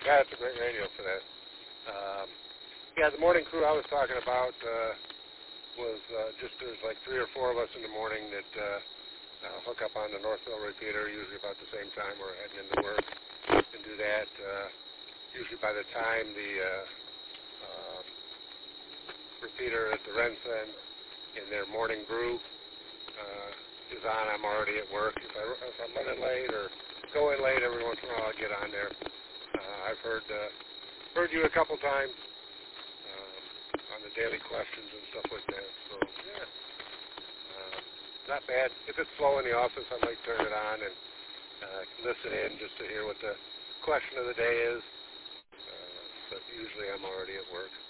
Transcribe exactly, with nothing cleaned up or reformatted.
Yeah, it's a great radio for that. Um, yeah, the morning crew I was talking about uh, was uh, just there's like three or four of us in the morning that uh, uh, hook up on the Northville repeater, usually about the same time we're heading into work, and do that. Uh, usually by the time the uh, um, repeater at the Renson in their morning brew uh, is on, I'm already at work. If, I, if I'm running late or going late, every once in a while I'll get on there. Uh, I've heard uh, heard you a couple times um, on the daily questions and stuff like that. So, yeah, uh, not bad. If it's slow in the office, I might turn it on and uh, listen in just to hear what the question of the day is. Uh, but usually I'm already at work.